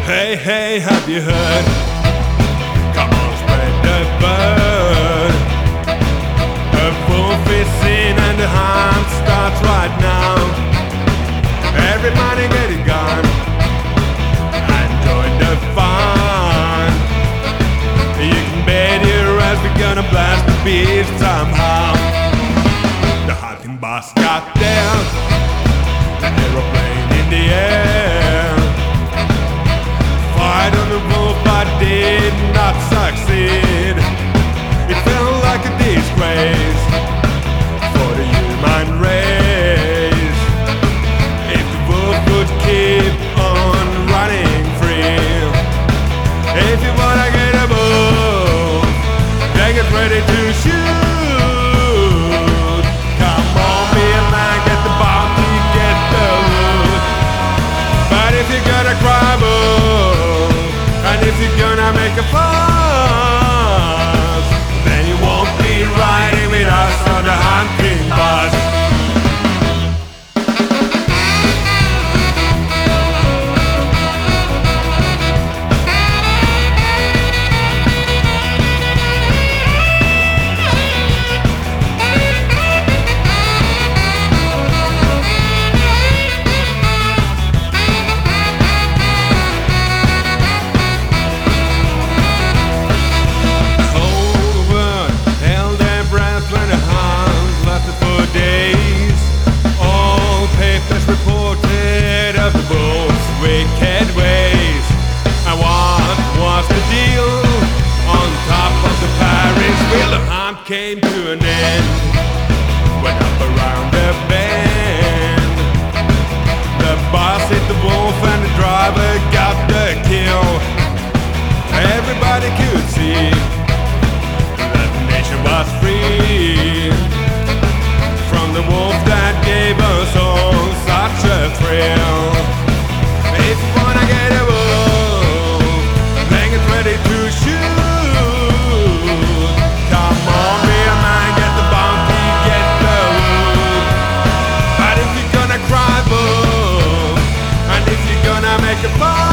Hey, hey, have you heard? Come on, spread the word. A wolf is seen and the hunt starts right now. Everybody get it gone and join the fun. You can bet your ass we're gonna blast the beast somehow. The hunting boss got there, the aeroplane in the air. Fight on the wolf but did not succeed. It felt like a disgrace for the human race. If the wolf would keep on running free. If you wanna get a wolf, then get ready to shoot. Come on, be a man, get the bounty, get the loot. But if you're gonna cry wolf, and if you're gonna make a fuss, then you won't be riding with us on the hunting bus. Wicked ways. And what was the deal? On top of the Paris wheel, the hunt came to an end. Went up around the bend. The boss hit the wolf and the driver got the kill. Everybody could see that the nation was free from the wolf that gave us all such a thrill. If you wanna get a wolf, then get ready to shoot. Come on, be a man, get the bounty, get the loot. But if you're gonna cry wolf, and if you're gonna make a fuss,